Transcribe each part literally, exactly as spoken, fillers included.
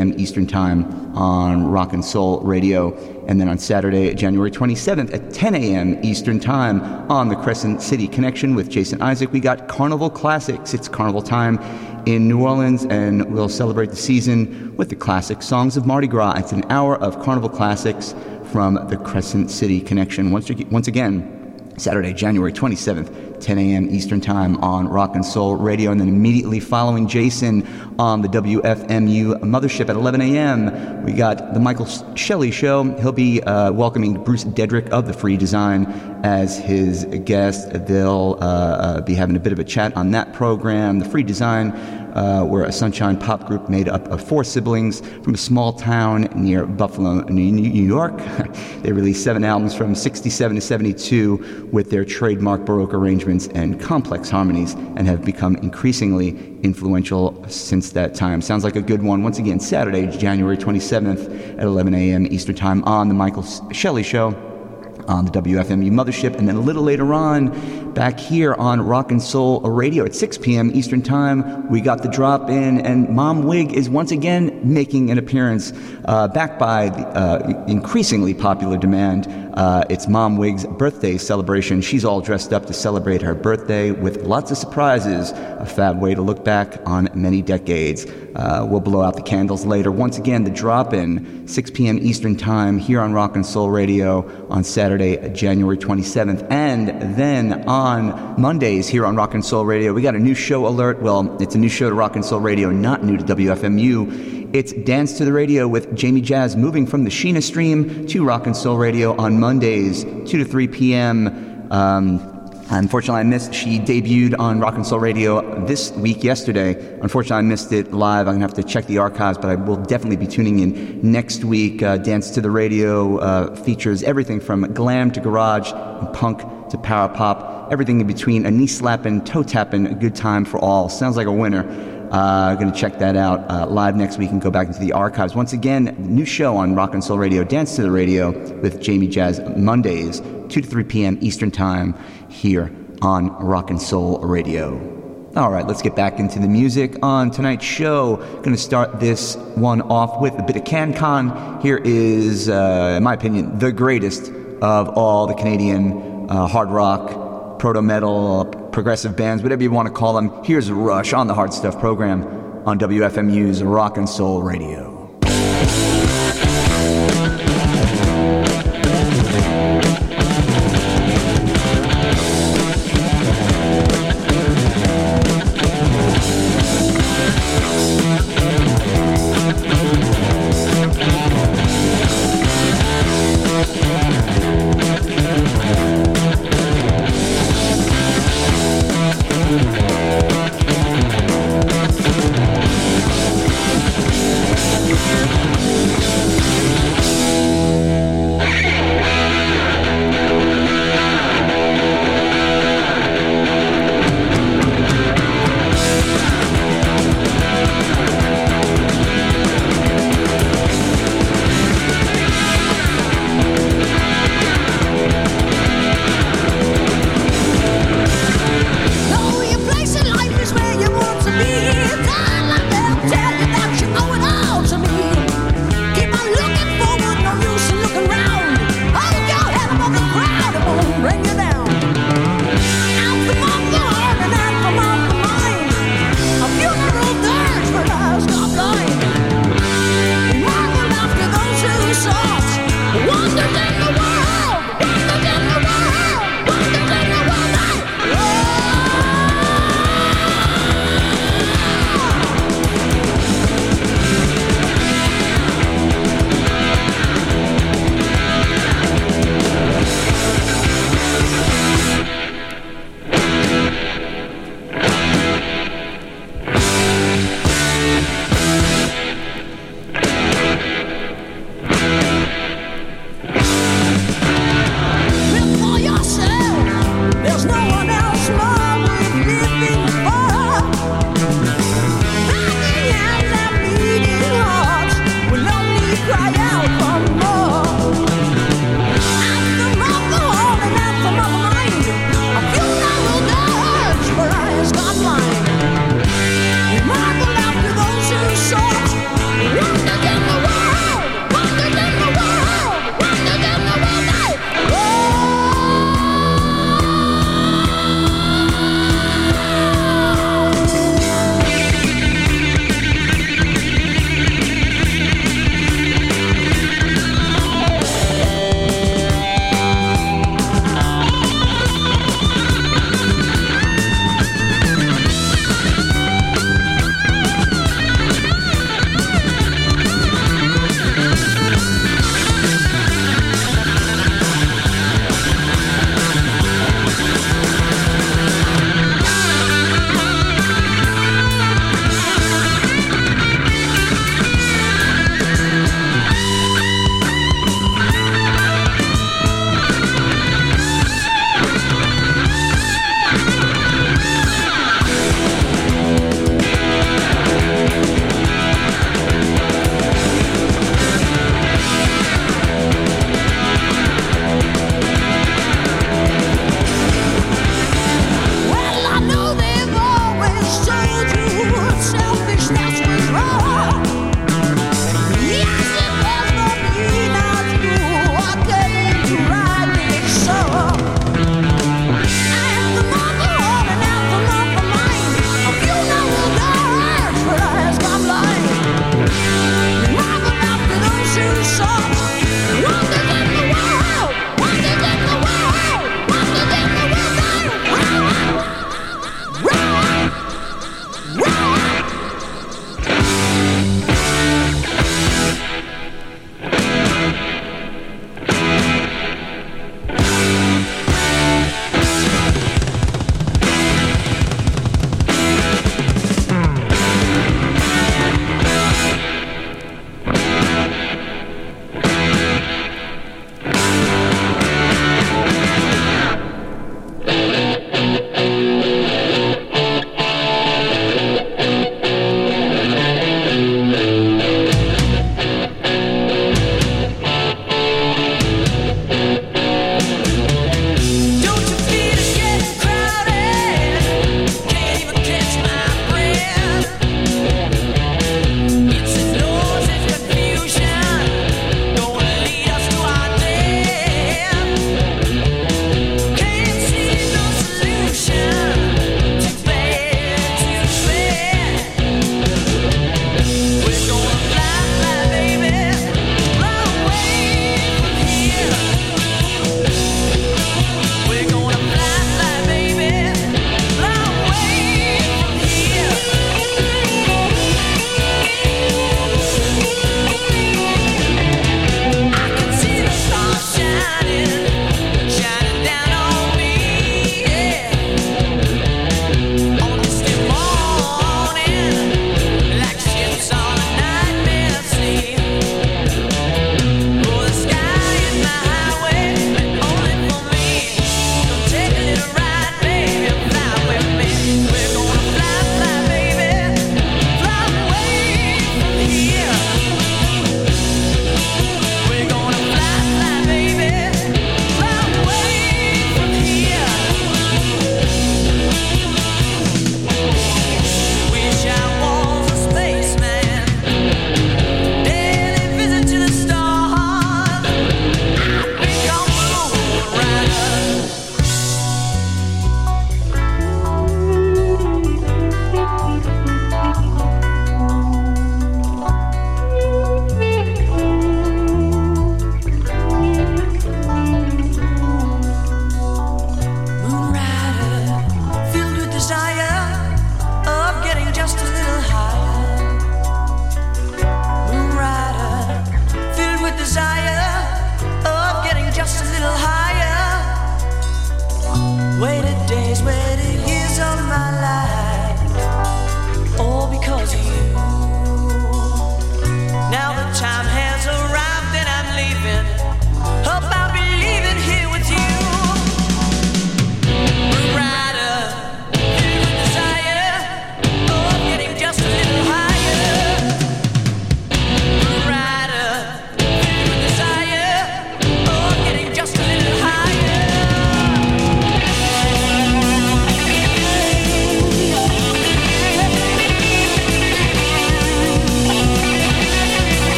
p.m. Eastern Time on Rock and Soul Radio. And then on Saturday, January twenty-seventh at ten a.m. Eastern Time on the Crescent City Connection with Jason Isaac, we got Carnival Classics. It's Carnival time in New Orleans, and we'll celebrate the season with the classic songs of Mardi Gras. It's an hour of Carnival Classics from the Crescent City Connection. Once, once again, Saturday, January twenty-seventh, ten a.m. Eastern Time on Rock and Soul Radio. And then immediately following Jason on the W F M U Mothership at eleven a.m., we got the Michael Shelley Show. He'll be uh, welcoming Bruce Dedrick of The Free Design as his guest. They'll uh, uh, be having a bit of a chat on that program. The Free Design, uh, we're a sunshine pop group made up of four siblings from a small town near Buffalo, New York. They released seven albums from sixty-seven to seventy-two with their trademark Baroque arrangements and complex harmonies, and have become increasingly influential since that time. Sounds like a good one. Once again, Saturday, January twenty-seventh at eleven a.m. Eastern Time on the Michael Shelley Show on the W F M U Mothership. And then a little later on, back here on Rock and Soul Radio at six p.m. Eastern Time, we got the drop in, and Mom Wig is once again making an appearance, uh, backed by the uh, increasingly popular demand. Uh, it's Mom Wig's birthday celebration. She's all dressed up to celebrate her birthday with lots of surprises, a fab way to look back on many decades. Uh, we'll blow out the candles later. Once again, the drop-in, six p.m. Eastern Time here on Rock and Soul Radio on Saturday, January twenty-seventh. And then on Mondays here on Rock and Soul Radio, we got a new show alert. Well, it's a new show to Rock and Soul Radio, not new to W F M U. It's Dance to the Radio with Jamie Jazz, moving from the Sheena stream to Rock and Soul Radio on Mondays, two to three p.m. Um, unfortunately, I missed, she debuted on Rock and Soul Radio this week, yesterday. Unfortunately, I missed it live. I'm going to have to check the archives, but I will definitely be tuning in next week. Uh, Dance to the Radio uh, features everything from glam to garage, and punk to power pop, everything in between, a knee-slapping, toe-tapping, a good time for all. Sounds like a winner. Uh, going to check that out uh, live next week and go back into the archives. Once again, new show on Rock and Soul Radio, Dance to the Radio with Jamie Jazz, Mondays, two to three p.m. Eastern Time here on Rock and Soul Radio. All right, let's get back into the music on tonight's show. Going to start this one off with a bit of CanCon. Here is, uh, in my opinion, the greatest of all the Canadian uh, hard rock, proto-metal, progressive bands, whatever you want to call them. Here's Rush on the Hard Stuff program on W F M U's Rock and Soul Radio.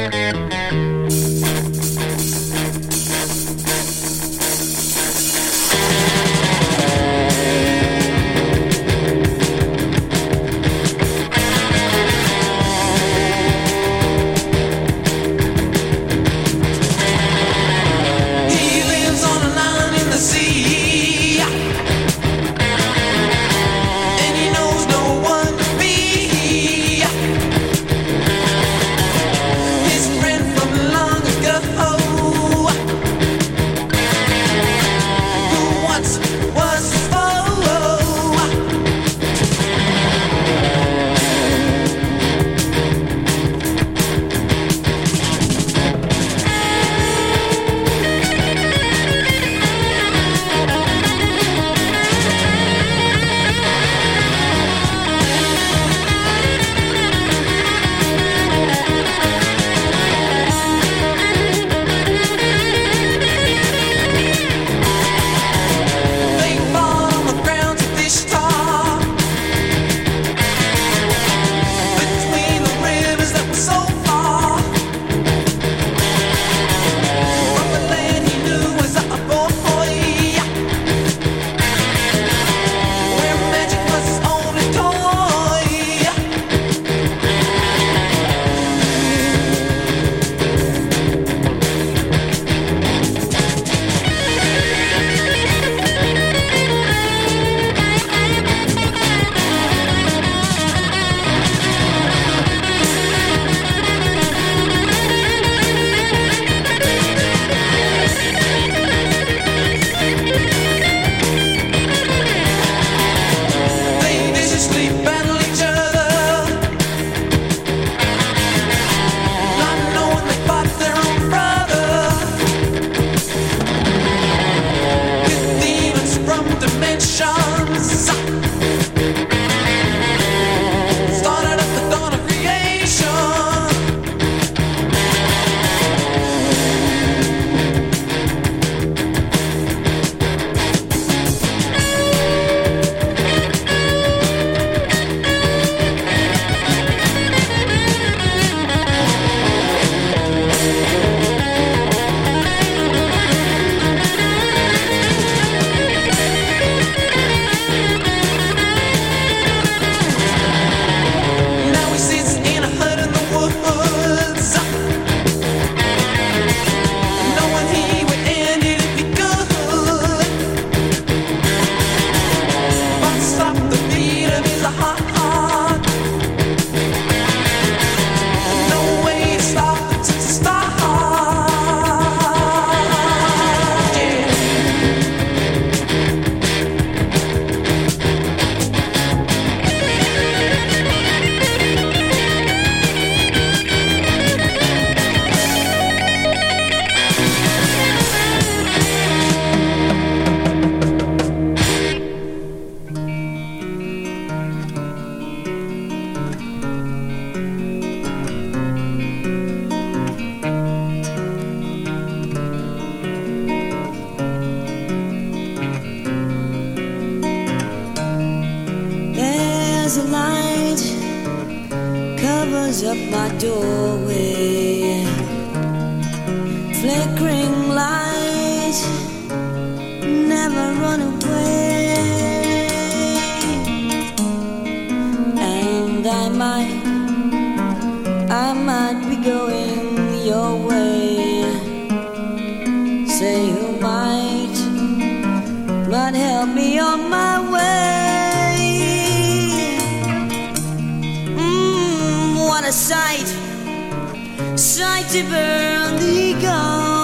as a light covers up my doorway, flickering light, never run away. And I might, I might be going your way. Say who might, might help me on my way. Mm, what a sight, sight to burn the ego,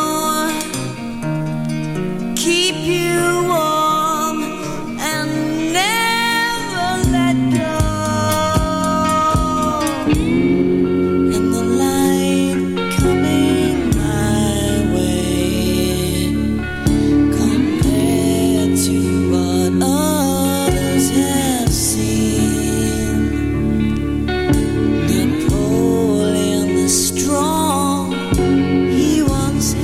keep you warm and never let go. And the light coming my way, compared to what others have seen. Napoleon the strong, he once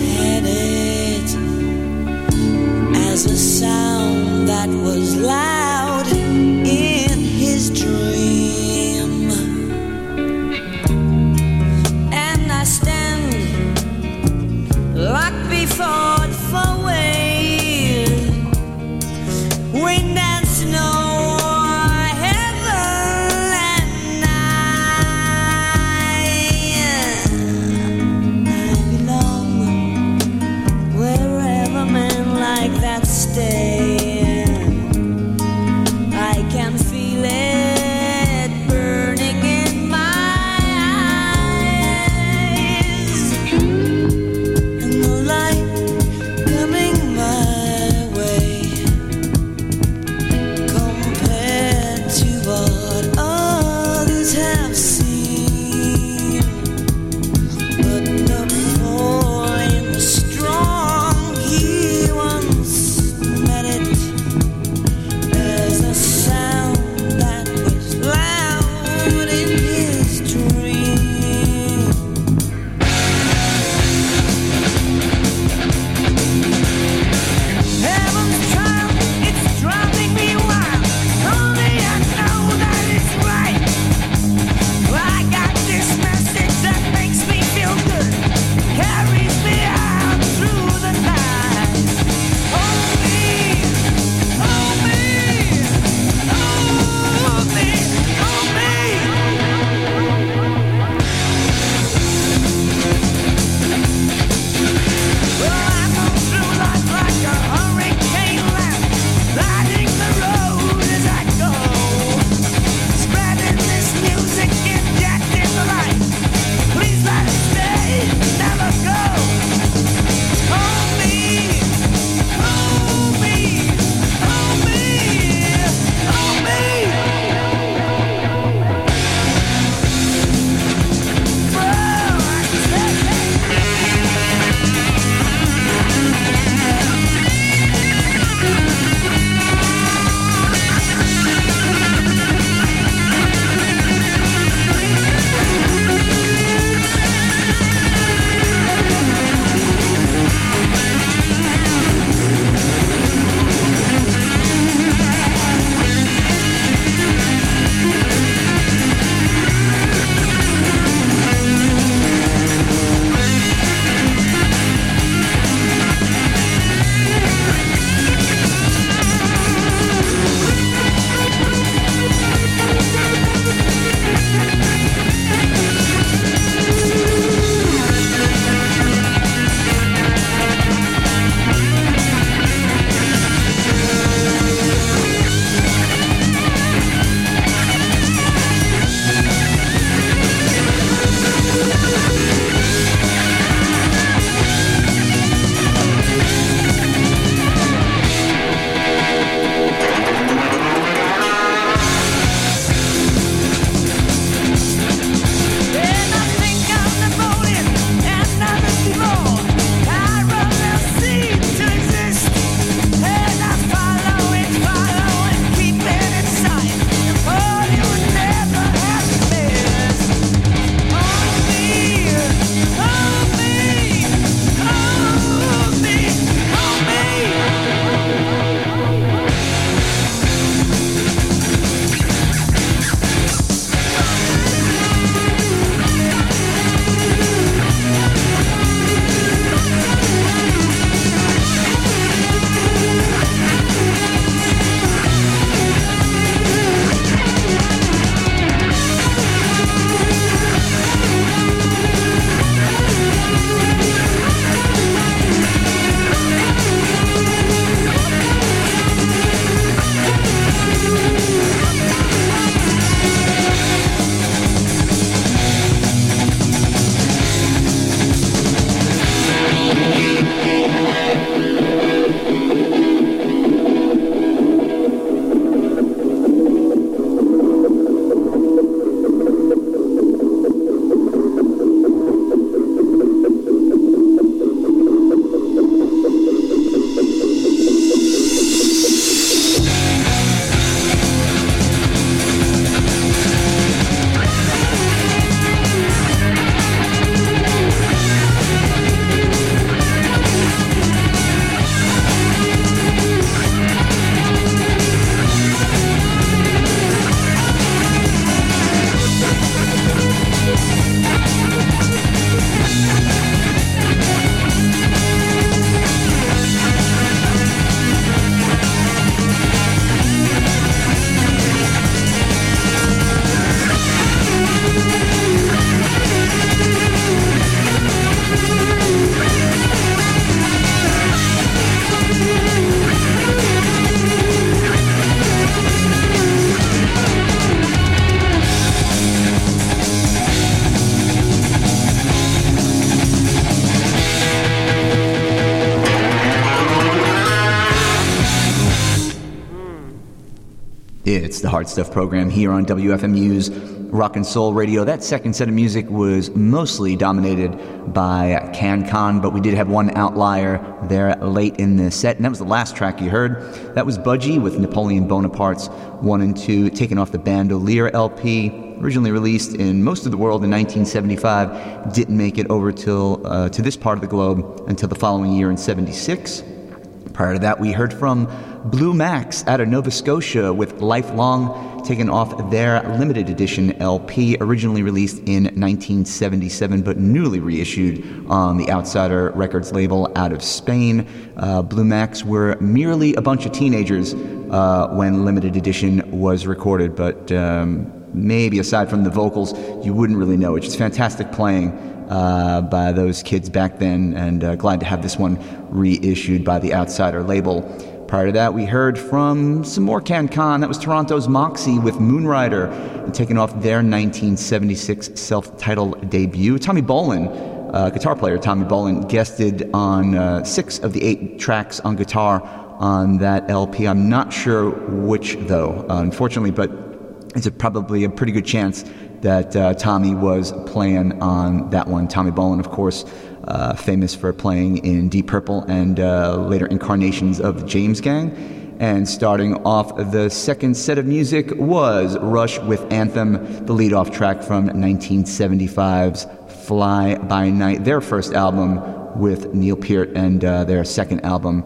It's the Hard Stuff program here on W F M U's Rock and Soul Radio. That second set of music was mostly dominated by CanCon, but we did have one outlier there late in the set, and that was the last track you heard. That was Budgie with Napoleon Bonaparte's one and two, taken off the Bandolier L P, originally released in most of the world in nineteen seventy-five, didn't make it over till uh, to this part of the globe until the following year in seventy-six. Prior to that, we heard from Blue Max out of Nova Scotia with Lifelong, taken off their limited edition L P, originally released in nineteen seventy-seven, but newly reissued on the Outsider Records label out of Spain. Uh, Blue Max were merely a bunch of teenagers uh, when limited edition was recorded, but um, maybe aside from the vocals, you wouldn't really know it. It's fantastic playing Uh, by those kids back then, and uh, glad to have this one reissued by the Outsider label. Prior to that, we heard from some more CanCon. That was Toronto's Moxie with Moonrider, taking off their nineteen seventy-six self-titled debut. Tommy Bolin, uh, guitar player Tommy Bolin, guested on uh, six of the eight tracks on guitar on that L P. I'm not sure which, though, uh, unfortunately, but it's a, probably a pretty good chance that uh, Tommy was playing on that one. Tommy Bolin, of course, uh, famous for playing in Deep Purple and uh, later incarnations of the James Gang. And starting off the second set of music was Rush with Anthem, the lead-off track from nineteen seventy-five's Fly By Night, their first album with Neil Peart, and uh, their second album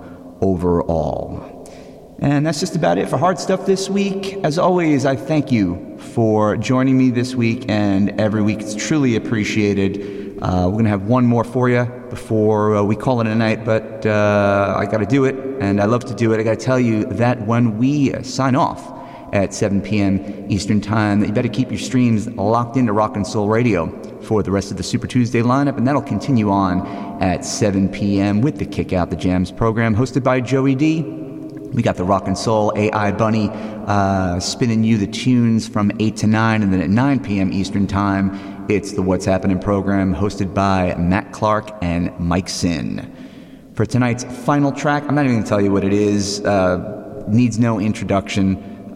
overall. And that's just about it for Hard Stuff this week. As always, I thank you for joining me this week and every week. It's truly appreciated. Uh, we're going to have one more for you before uh, we call it a night, but uh, I got to do it, and I love to do it. I got to tell you that when we sign off at seven p.m. Eastern Time, that you better keep your streams locked into Rock and Soul Radio for the rest of the Super Tuesday lineup, and that'll continue on at seven p.m. with the Kick Out the Jams program hosted by Joey D. We got the Rock and Soul A I Bunny uh, spinning you the tunes from eight to nine, and then at nine p.m. Eastern Time, it's the What's Happening program hosted by Matt Clark and Mike Sin. For tonight's final track, I'm not even going to tell you what it is. Uh, needs no introduction.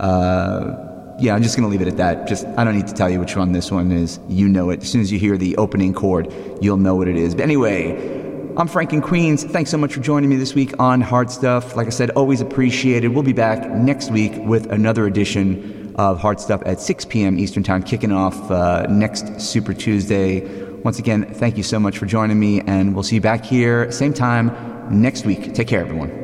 Uh, yeah, I'm just going to leave it at that. Just I don't need to tell you which one this one is. You know it. As soon as you hear the opening chord, you'll know what it is. But anyway, I'm Frank in Queens. Thanks so much for joining me this week on Hard Stuff. Like I said, always appreciated. We'll be back next week with another edition of Hard Stuff at six p.m. Eastern Time, kicking off uh, next Super Tuesday. Once again, thank you so much for joining me, and we'll see you back here, same time, next week. Take care, everyone.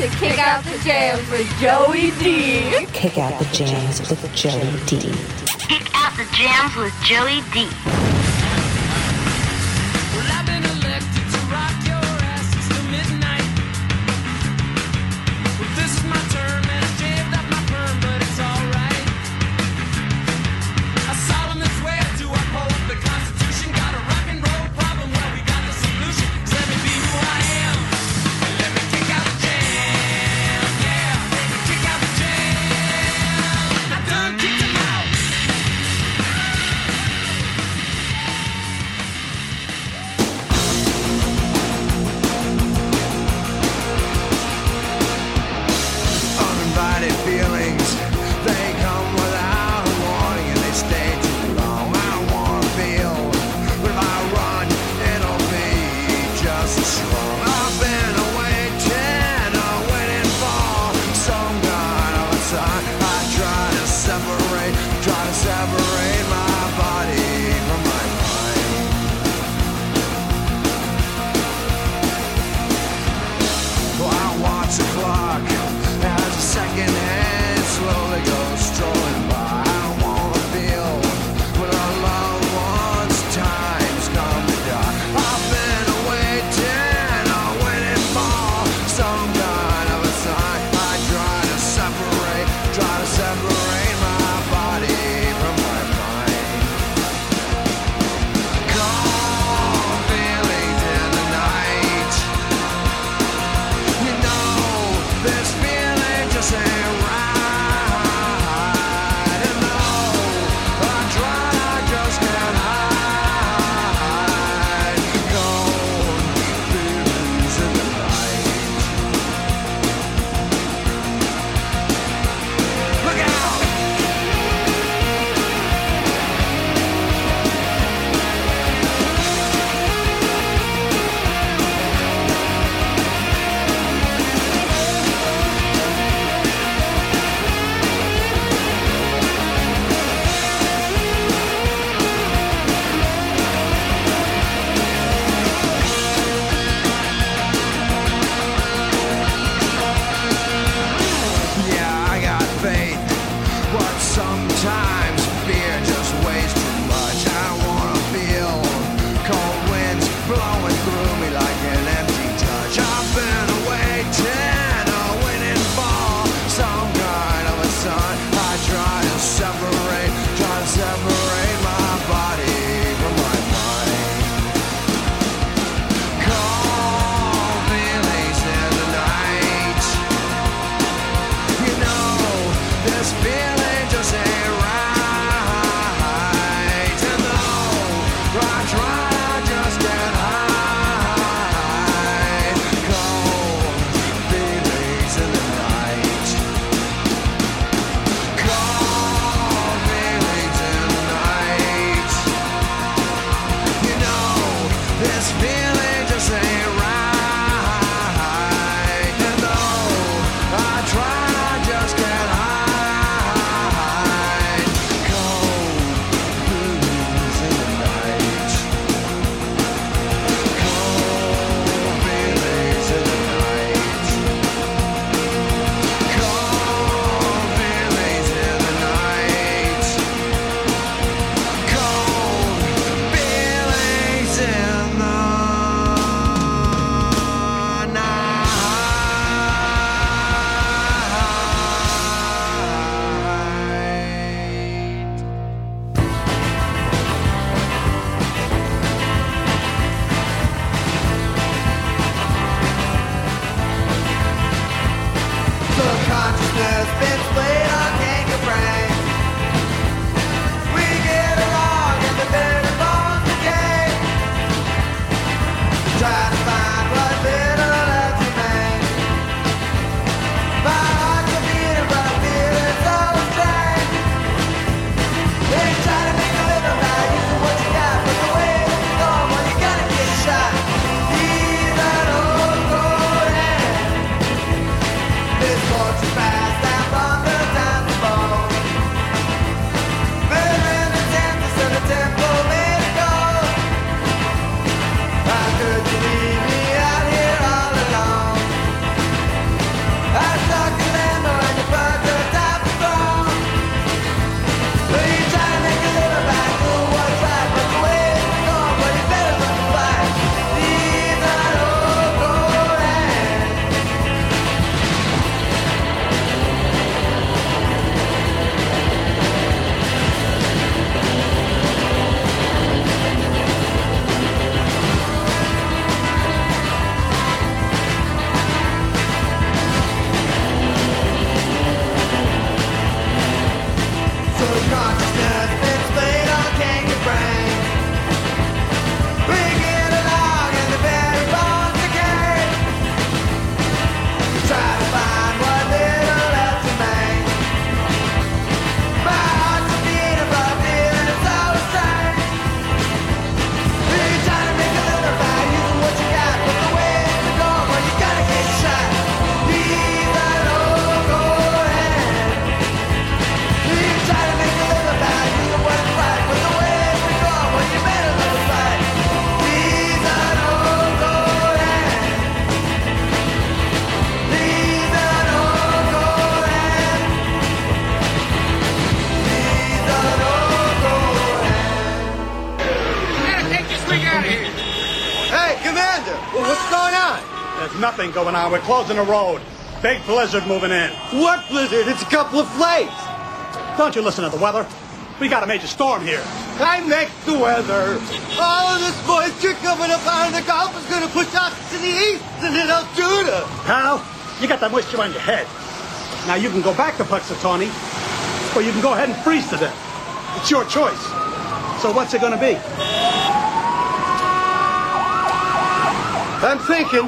to Kick Out the Jams with Joey D. Kick Out the Jams with Joey D. Kick Out the Jams with Joey D. Well, I've been elected to rock your asses till midnight. Well, this is my term and I shaved off my perm, but it's alright. I solemnly swear to uphold the Constitution. Got a rock and roll problem, well, we got the solution. So let me be who I am, and let me kick out the jam. Yeah, kick out the jam. I done kicked him out. Uninvited feelings, they come without a warning and they stay too long. I don't wanna feel, but if I run, it'll be just as strong. I've been waiting, uh, waiting for some kind of a sign. I try to separate, try to separate my body from my mind. Well, I watch the clock as the second hand slowly goes strolling by. I don't wanna feel when our loved ones' time's come to die. I've been waiting, I'm waiting for some kind of a sign. I try to separate, try to separate there's nothing going on. We're closing the road. Big blizzard moving in. What blizzard? It's a couple of flakes. Don't you listen to the weather? We got a major storm here. I make the weather. All of this moisture coming up out of the Gulf is going to push us to the east and hit Altoona. Pal, you got that moisture on your head. Now you can go back to Puxatawny, or you can go ahead and freeze to death. It's your choice. So what's it going to be? I'm thinking.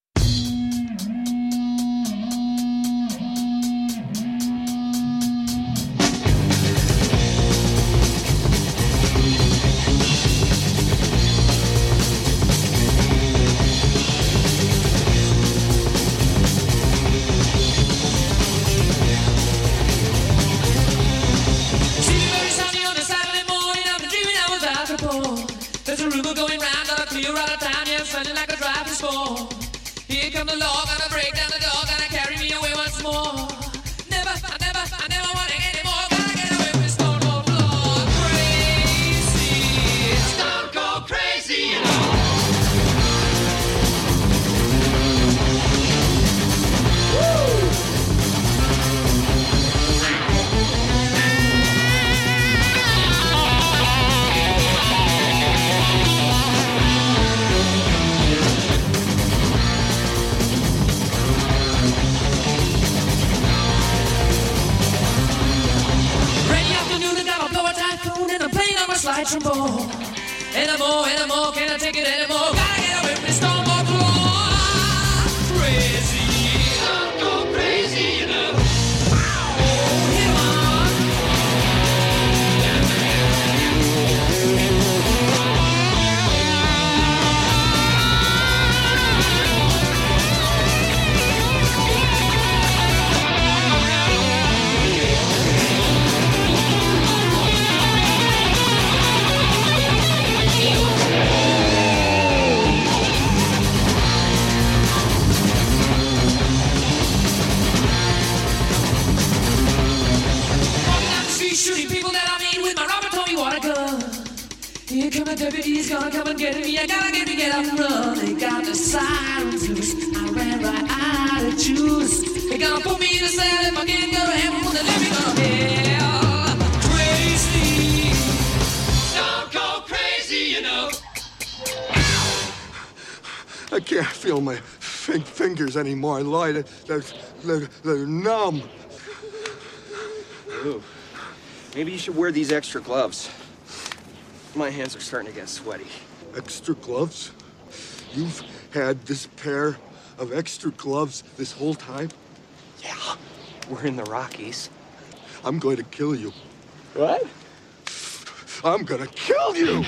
I can't feel my f- fingers anymore. Lloyd, they're, they're, they're numb. Ooh. Maybe you should wear these extra gloves. My hands are starting to get sweaty. Extra gloves? You've had this pair of extra gloves this whole time? Yeah. We're in the Rockies. I'm going to kill you. What? I'm gonna kill you!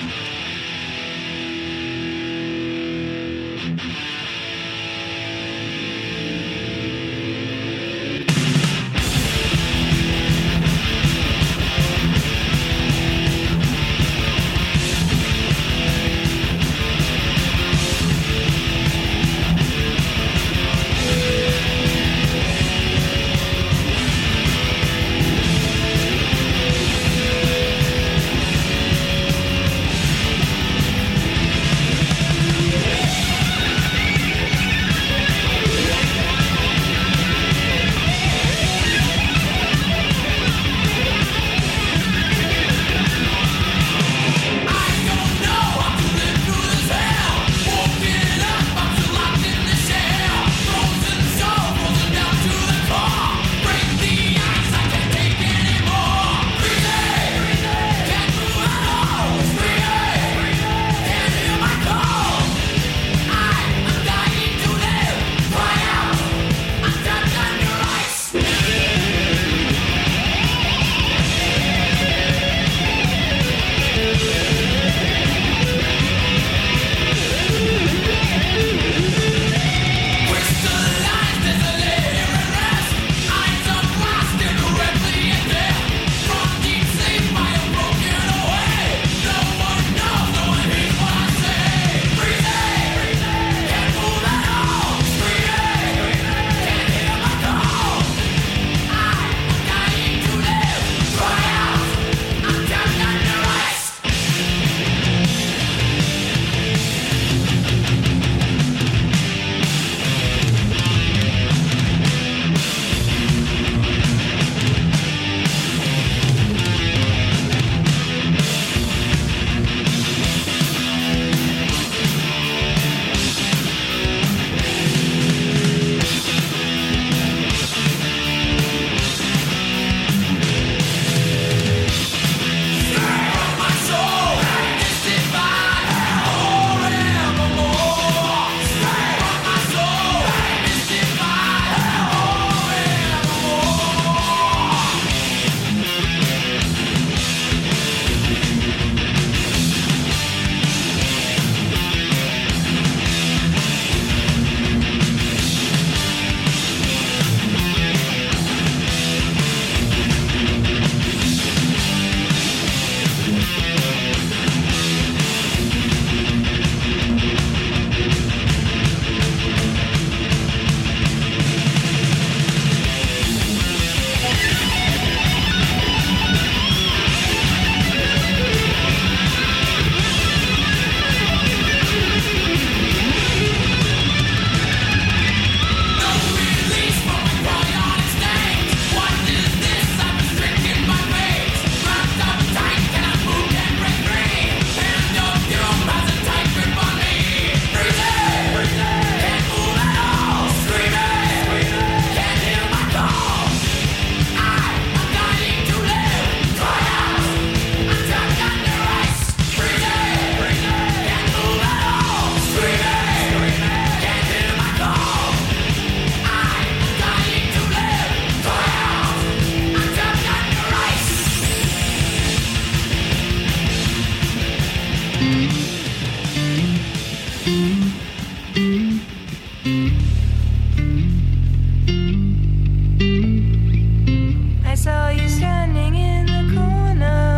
saw you standing in the corner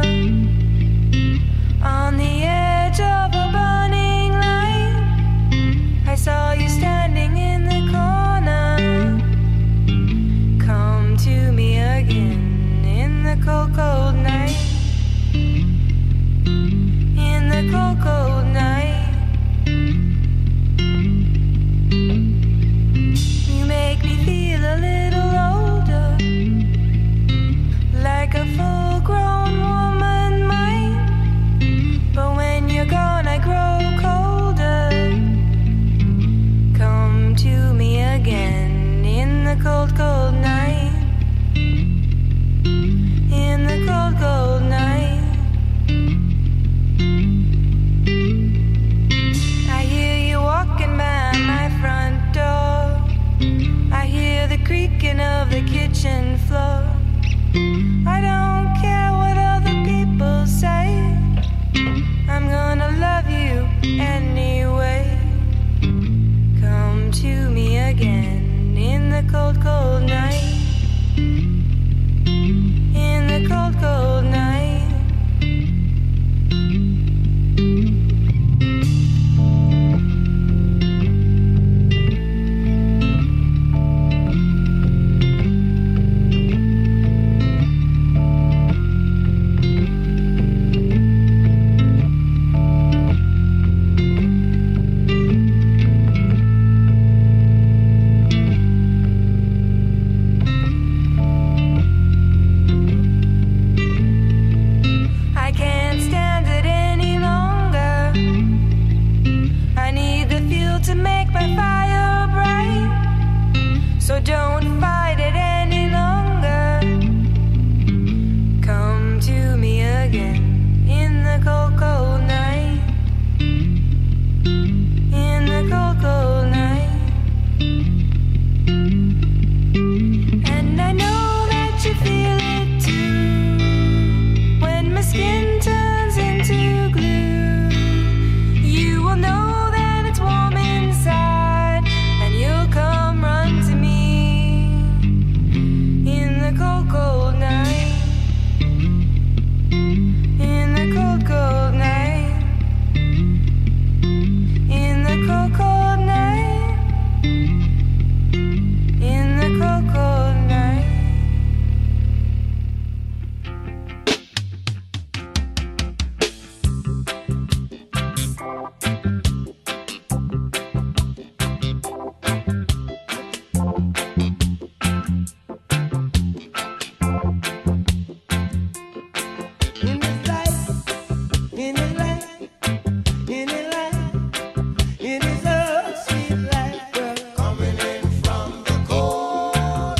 on the edge of a burning light. I saw you standing in the corner. Come to me again in the cold, cold night. In the cold, cold night. You make me feel a little older, like a full-grown woman might. But when you're gone, I grow colder. Come to me again in the cold, cold night. In the cold, cold night. I hear you walking by my front door. I hear the creaking of the kitchen floor. I don't care what other people say. I'm gonna love you anyway. Come to me again in the cold, cold night. In the cold, cold night. I can't stand it any longer. I need the fuel to make my fire bright. So don't fight it any longer. Come to me again in the cold, cold night. In the cold, cold night. And I know that you feel it too. When my skin turns into glue, you will know that it's warm inside, and you'll come run to me in the cold, cold night. In the cold, cold night. In the cold, cold night. In the cold, cold night. In this life, in this life, in this life, it is a sweet life, girl. Coming in from the cold.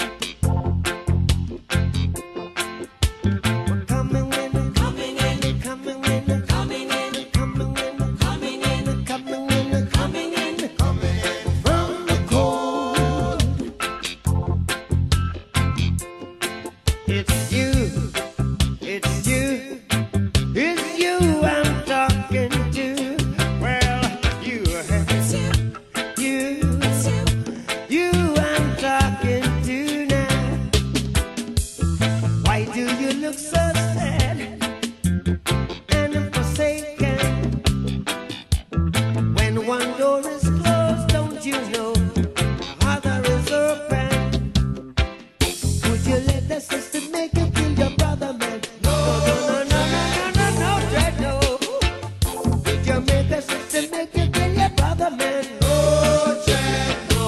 We're coming in, coming in, coming in, coming in, coming in, coming in, coming in, coming in, coming in from the cold. It's you. It's you, it's you I'm talking to. Well, you, it's you, you, it's you, you I'm talking to now. Why do you look so sad and forsaken? When one door is closed, don't you know the other is open? Would you let the sister make you kill your brother, man? No, no, no, no, no, no, no, no, no. Would you make the sister make you kill your brother, man? No, Jack, no.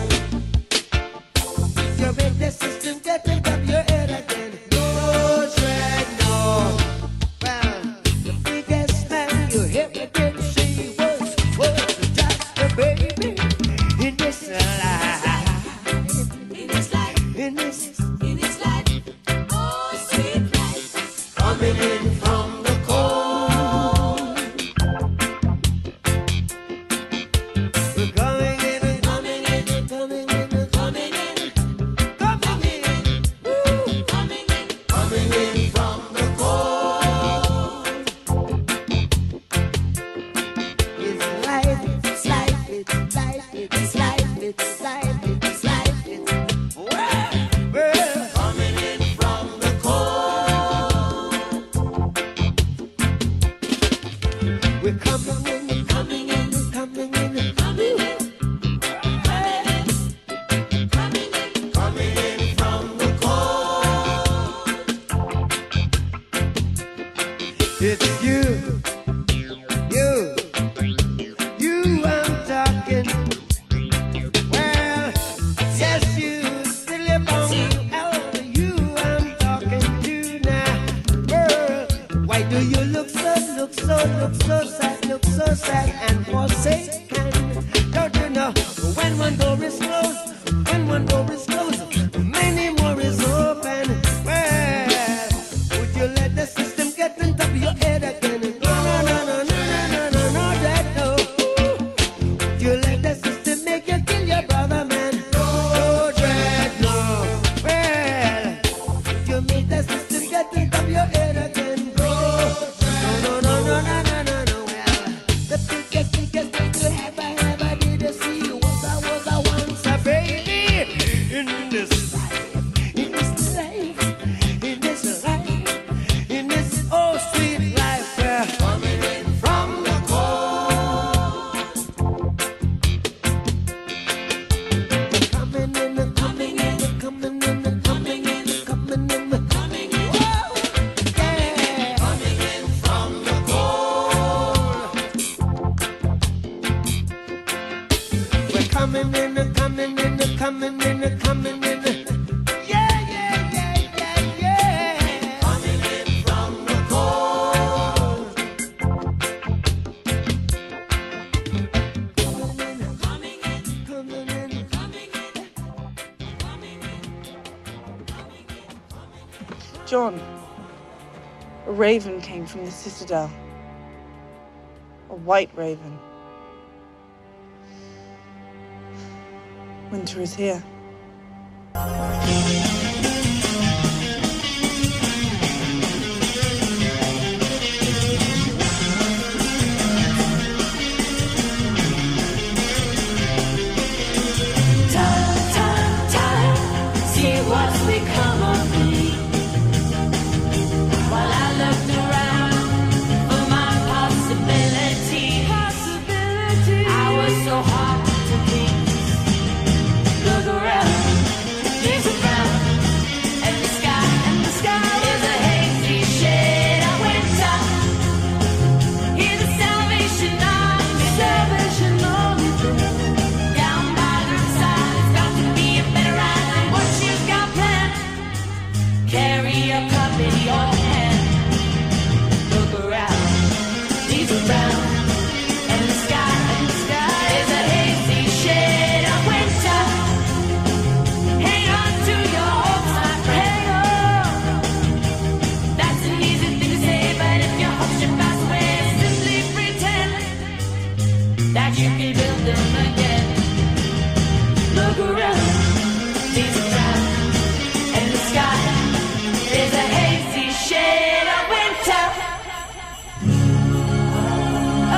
Would you make the system get it up your head again? No, Jack, no. Well, the biggest man you ever did see was, was just a baby in this life. In this life. In this in this life. Oh, sweet life. Coming in from the cold. We're coming in, coming in, coming in, coming in, coming in, woo, coming in, coming in from the cold. It's life, it's life, it's life, it's life, it's life, it's life, it's well, well, coming in from It's you, you, you I'm talking. Well, yes, you, still your bone. Oh, you I'm talking to now. Girl, why do you look so, look so, look so sad, look so sad and forsaken? Don't you know when one door is closed, when one door is closed, many more is open. Well, would you let the system get on top of your head again? No, no, no, no, no, no, no, no, no, that no. Would you let the system make you kill your brother, man? No, dread, no. Well, would you make the system get on top of your head again? No, no, no, no, no, no, no, no. Well, the biggest, biggest thing you ever, ever did to see was I was I once a baby in this life, in this life, in this life, in this oh sweet life. We're coming in from the cold. We're coming in, we're coming in, we're coming in, we're coming in, we're coming in, we're coming in. Whoa, yeah. Coming in from the cold. We're coming in, we're coming in, we're coming in, we're coming in. Yeah, yeah, yeah, yeah, yeah. Coming in from the cold. Coming in, coming in, coming in, coming in. John, a raven came from the citadel. A white raven. Winter is here. Time, time, time, see what's become of me. While I looked around for my possibility, possibility. I was so hard to please. Look around, gaze around, and the sky, and the sky is a hazy shade of winter. Hear the Salvation Army, Salvation Army. Down by the side, it's got to be a better ride than what you've got planned. Carry a cup in your hand. Look around, gaze around, and the sky, and the sky is a hazy shade of winter. Hang on to your hopes, my friend. Hang on. That's an easy thing to say, but if your hopes should pass away, simply pretend that you can build them again. Look around, gaze around, and the sky is a hazy shade of winter.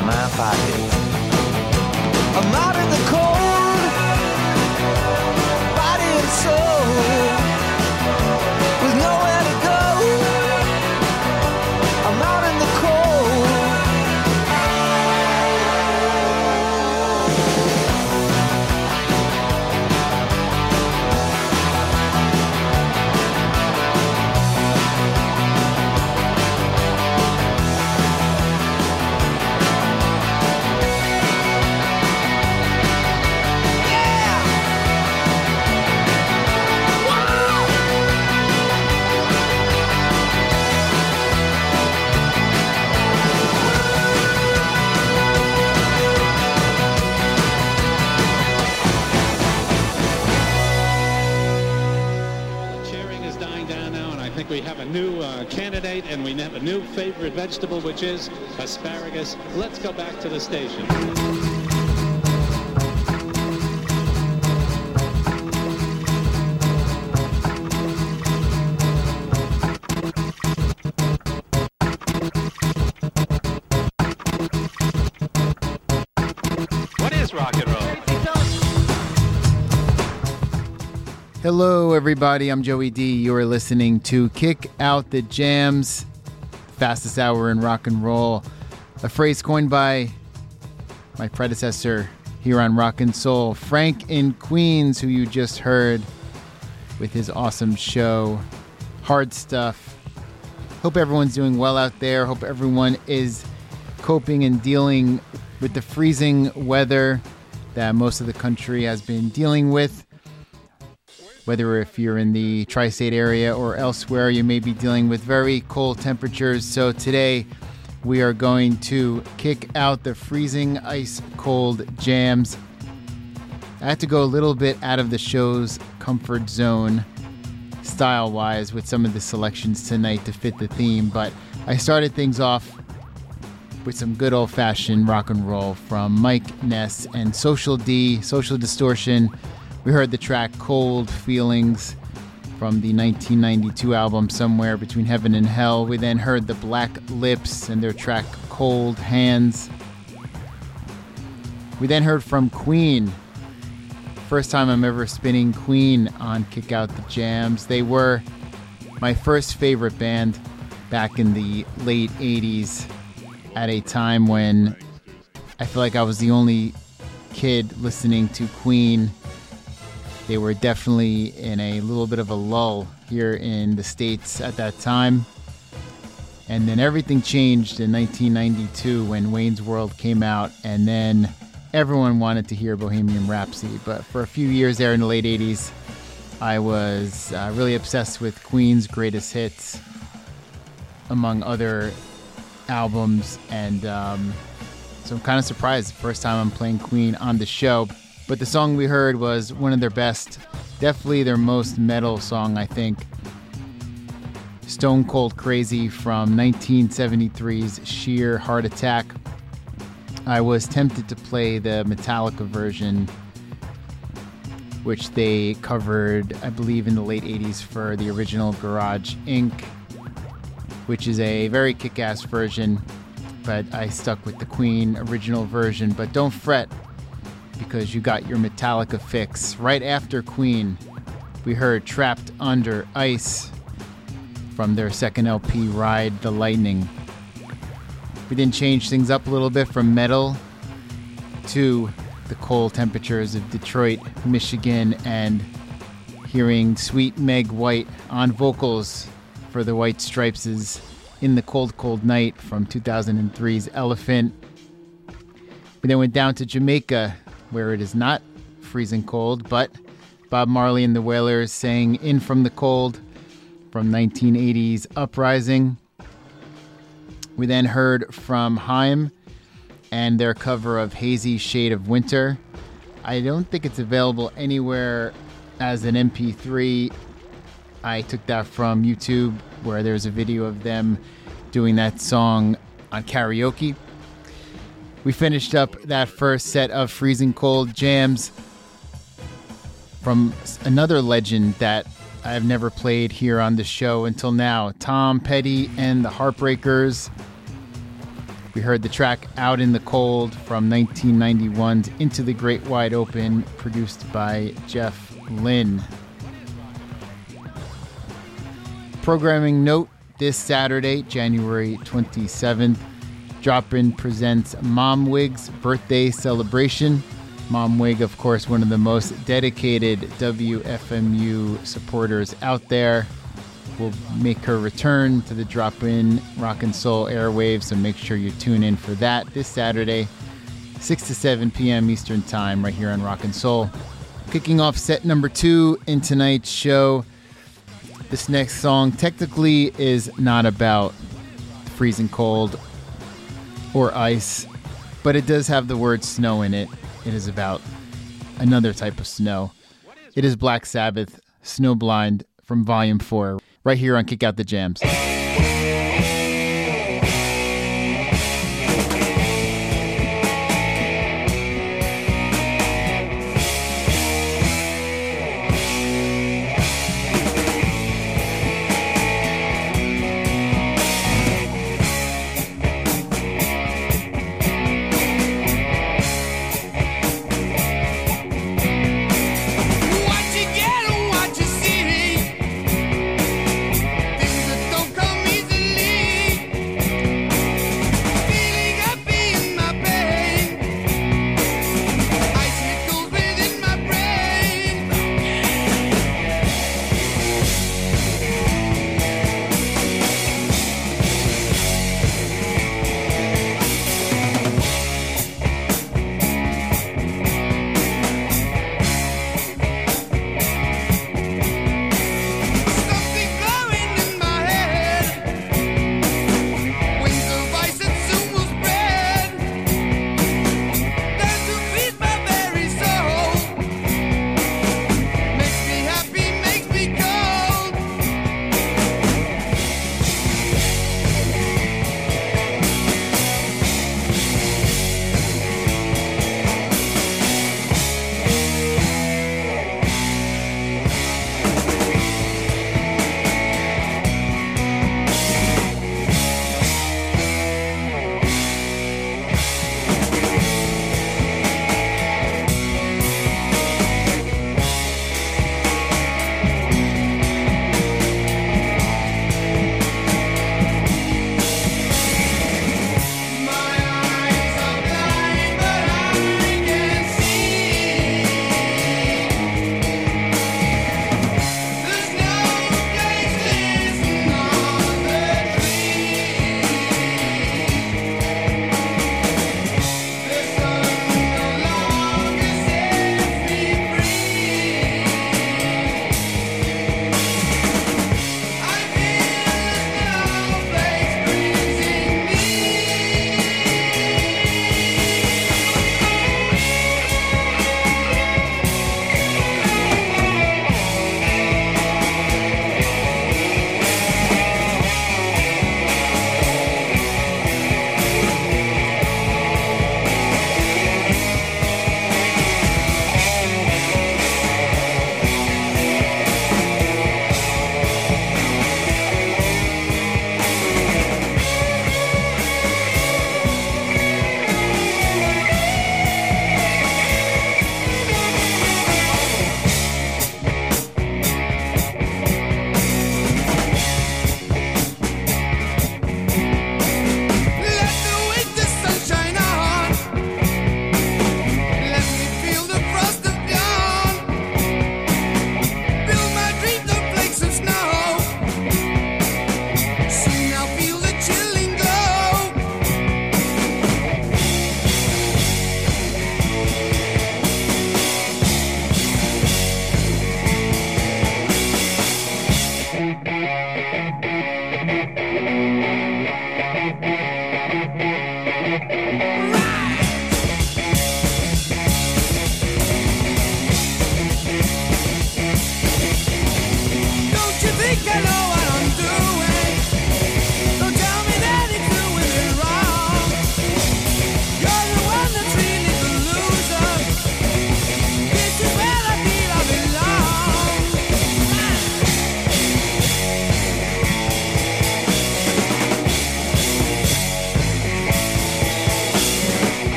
in my pocket. I'm out in the cold, body and soul, with nowhere to go. I'm out in the cold. We have a new uh, candidate and we have a new favorite vegetable, which is asparagus. Let's go back to the station. What is rock and roll? Hello, everybody. I'm Joey D. You are listening to Kick Out the Jams, fastest hour in rock and roll, a phrase coined by my predecessor here on Rock and Soul, Frank in Queens, who you just heard with his awesome show, Hard Stuff. Hope everyone's doing well out there. Hope everyone is coping and dealing with the freezing weather that most of the country has been dealing with. Whether if you're in the tri-state area or elsewhere, you may be dealing with very cold temperatures. So today we are going to kick out the freezing ice cold jams. I had to go a little bit out of the show's comfort zone style-wise with some of the selections tonight to fit the theme, but I started things off with some good old-fashioned rock and roll from Mike Ness and Social D, Social Distortion. We heard the track Cold Feelings from the nineteen ninety-two album Somewhere Between Heaven and Hell. We then heard the Black Lips and their track Cold Hands. We then heard from Queen. First time I'm ever spinning Queen on Kick Out the Jams. They were my first favorite band back in the late eighties at a time when I feel like I was the only kid listening to Queen. They were definitely in a little bit of a lull here in the States at that time. And then everything changed in nineteen ninety-two when Wayne's World came out, and then everyone wanted to hear Bohemian Rhapsody. But for a few years there in the late eighties, I was uh, really obsessed with Queen's greatest hits, among other albums. And um, so I'm kind of surprised the first time I'm playing Queen on the show. But the song we heard was one of their best, definitely their most metal song, I think. Stone Cold Crazy from nineteen seventy-three's Sheer Heart Attack. I was tempted to play the Metallica version, which they covered, I believe, in the late eighties for the original Garage Incorporated, which is a very kick-ass version, but I stuck with the Queen original version. But don't fret, because you got your Metallica fix. Right after Queen, we heard Trapped Under Ice from their second L P, Ride the Lightning. We then changed things up a little bit from metal to the cold temperatures of Detroit, Michigan, and hearing sweet Meg White on vocals for the White Stripes' In the Cold Cold Night from two thousand three's Elephant. We then went down to Jamaica, where it is not freezing cold, but Bob Marley and the Wailers sang In From the Cold from nineteen eighty's Uprising. We then heard from Haim and their cover of Hazy Shade of Winter. I don't think it's available anywhere as an M P three. I took that from YouTube, where there's a video of them doing that song on karaoke. We finished up that first set of freezing cold jams from another legend that I've never played here on the show until now, Tom Petty and the Heartbreakers. We heard the track Out in the Cold from nineteen ninety-one's Into the Great Wide Open, produced by Jeff Lynne. Programming note, this Saturday, January twenty-seventh, Drop-In presents Mom Wig's birthday celebration. Mom Wig, of course, one of the most dedicated W F M U supporters out there, will make her return to the Drop-In Rock and Soul airwaves, so make sure you tune in for that this Saturday, six to seven p.m. Eastern Time, right here on Rock and Soul. Kicking off set number two in tonight's show. This next song technically is not about freezing cold or ice, but it does have the word snow in it. It is about another type of snow. It is Black Sabbath, Snowblind from Volume four, right here on Kick Out the Jams. What you get and what you see, things that don't come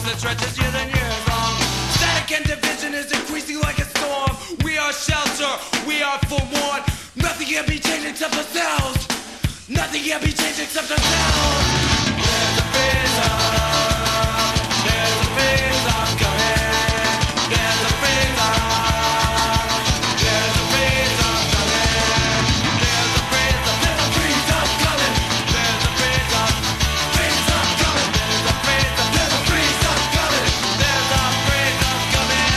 the trenches years and years long. Static and division is increasing like a storm. We are shelter, we are forewarned. Nothing can be changed except ourselves. Nothing can be changed except ourselves. There's a freedom. There's a freedom coming. There's a freedom. There's a freedom coming. There's a freedom. There's a freedom coming. There's a freedom. Freedom coming. There's a freedom. There's a freedom coming. There's a freedom coming.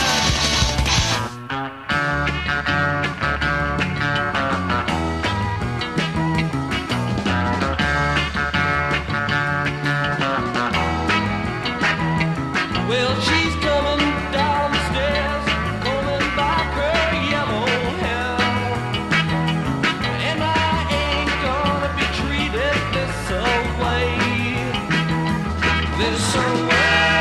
Well, she's coming down the stairs, holding back her yellow hair. And I ain't gonna be treated this way, this way.